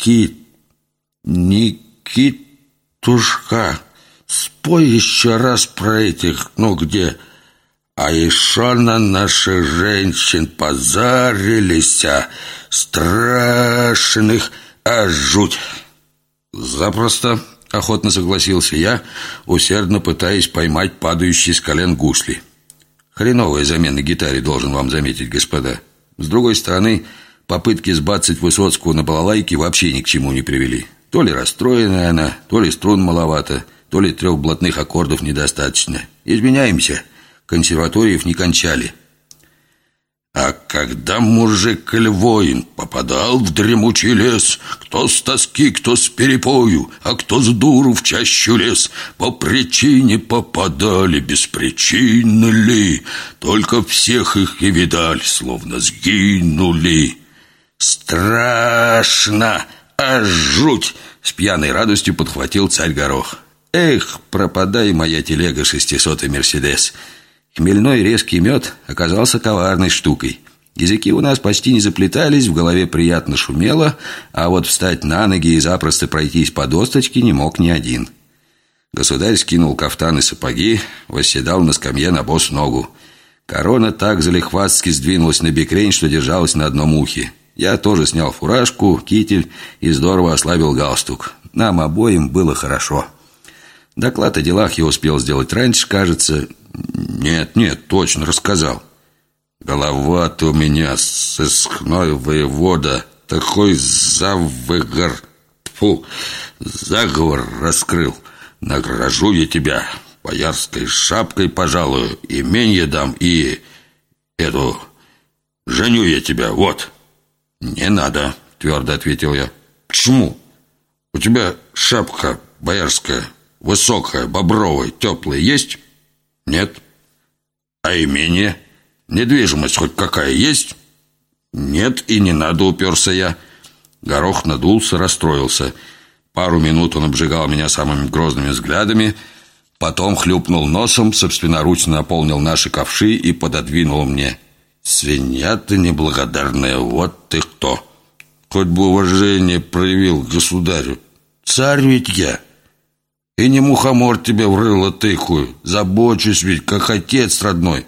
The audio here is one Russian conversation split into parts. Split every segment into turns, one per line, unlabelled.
Никитушка, спой еще раз про этих, где... А еще на наших женщин позарились, страшных, жуть. Запросто, охотно согласился я, усердно пытаясь поймать падающие с колен гусли. Хреновая замена гитаре, должен вам заметить, господа. С другой стороны, попытки сбацать Высоцкого на балалайке вообще ни к чему не привели. То ли расстроенная она, то ли струн маловато, то ли 3 блатных аккордов недостаточно. Изменяемся. Консерваториев не кончали. А когда мужик или воин попадал в дремучий лес, кто с тоски, кто с перепою, а кто с дуру в чащу лез, по причине попадали, без причины ли, только всех их и видали, словно сгинули. Страшно, жуть! С пьяной радостью подхватил царь Горох. Эх, пропадай, моя телега 600-й Мерседес. Хмельной резкий мед оказался коварной штукой. Языки у нас почти не заплетались, в голове приятно шумело, а вот встать на ноги и запросто пройтись по досточке не мог ни один. Государь скинул кафтан и сапоги, восседал на скамье на босс ногу. Корона так залихватски сдвинулась на бекрень, что держалась на одном ухе. Я тоже снял фуражку, китель и здорово ослабил галстук. Нам обоим было хорошо. Доклад о делах я успел сделать раньше, кажется. Нет, точно рассказал. Голова-то у меня сыскной воевода, такой заговор раскрыл. Награжу я тебя боярской шапкой, пожалуй, именье дам и женю я тебя, вот. Не надо, твердо ответил я. Почему? У тебя шапка боярская, высокая, бобровая, теплая есть? Нет. А имение? Недвижимость хоть какая есть? Нет, и не надо, уперся я. Горох надулся, расстроился. Пару минут он обжигал меня самыми грозными взглядами, потом хлюпнул носом, собственноручно наполнил наши ковши и пододвинул мне. Свинья ты неблагодарная, вот ты кто. Хоть бы уважение проявил государю. Царь ведь я. И не мухомор тебе в рыло тыкаю. Забочусь ведь, как отец родной.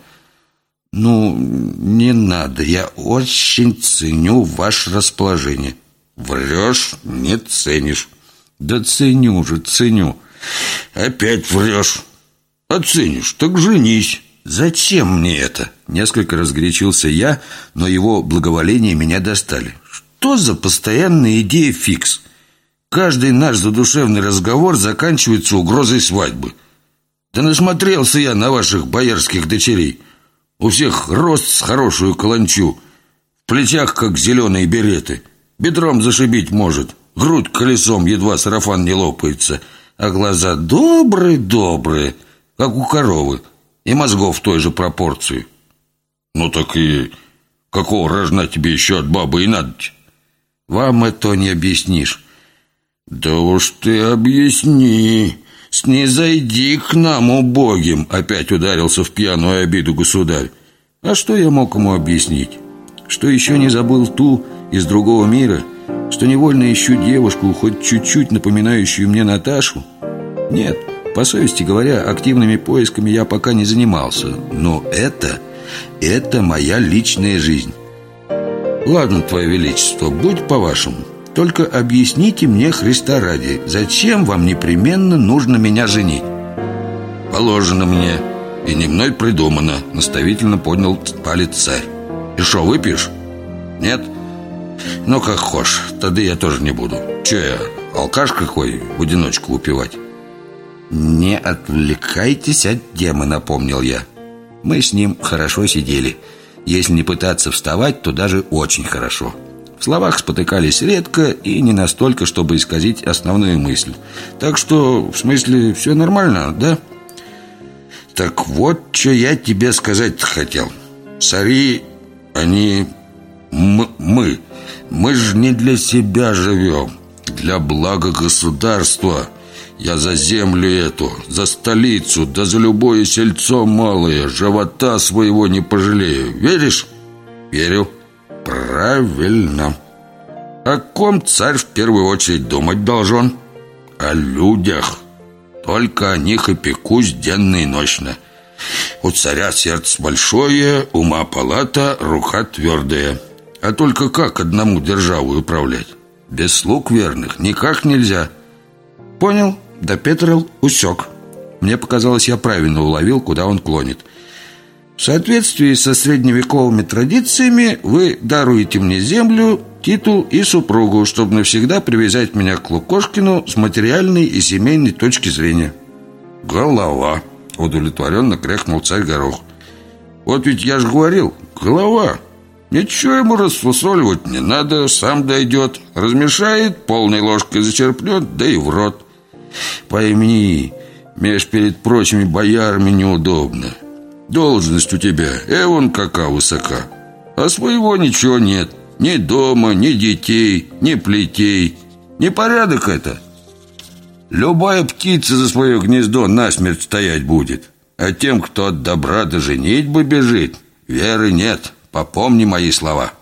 Не надо. Я очень ценю ваше расположение. Врешь, не ценишь. Да ценю же, ценю. Опять врешь. Оценишь, так женись. Зачем мне это? Несколько разгорячился я, но его благоволение меня достали. Что за постоянная идея фикс? Каждый наш задушевный разговор заканчивается угрозой свадьбы. Да насмотрелся я на ваших боярских дочерей. У всех рост с хорошую каланчу, в плечах как зеленые береты, бедром зашибить может, грудь колесом, едва сарафан не лопается, а глаза добрые, как у коровы, и мозгов в той же пропорции. Так и какого рожна тебе еще от бабы и надо? Вам это не объяснишь. Да уж ты объясни. Снизойди к нам, убогим. Опять ударился в пьяную обиду государь. А что я мог ему объяснить? Что еще не забыл ту из другого мира? Что невольно ищу девушку, хоть чуть-чуть напоминающую мне Наташу? Нет, по совести говоря, активными поисками я пока не занимался. Но это моя личная жизнь. Ладно, Твое Величество, будь по-вашему. Только объясните мне, Христа ради, зачем вам непременно нужно меня женить? Положено мне, и не мной придумано, наставительно поднял палец царь. И шо, выпьешь? Нет? Как хошь, тогда я тоже не буду. Че я, алкаш какой, в одиночку упивать? Не отвлекайтесь от темы, напомнил я. Мы с ним хорошо сидели. Если не пытаться вставать, то даже очень хорошо. В словах спотыкались редко и не настолько, чтобы исказить основную мысль. Так что, в смысле, все нормально, да? Так вот, что я тебе сказать хотел. Цари, они... Мы же не для себя живем. Для блага государства. Я за землю эту, за столицу, да за любое сельцо малое. Живота своего не пожалею. Веришь? Верю. Правильно. О ком царь в первую очередь думать должен? О людях. Только о них и пекусь денно и ночно. У царя сердце большое, ума палата, рука твердая. А только как одному державу управлять? Без слуг верных никак нельзя. Понял, допетрил, усек. Мне показалось, я правильно уловил, куда он клонит. В соответствии со средневековыми традициями вы даруете мне землю, титул и супругу, чтобы навсегда привязать меня к Лукошкину с материальной и семейной точки зрения. Голова, удовлетворенно крякнул царь Горох. Вот ведь я же говорил, голова. Ничего ему расфасоливать не надо, сам дойдет. Размешает, полной ложкой зачерпнет, да и в рот. Пойми, меж перед прочими боярами неудобно. Должность у тебя, вон какая высока. А своего ничего нет. Ни дома, ни детей, ни плетей. Непорядок это. Любая птица за свое гнездо насмерть стоять будет. А тем, кто от добра до женитьбы бежит, веры нет. Попомни мои слова.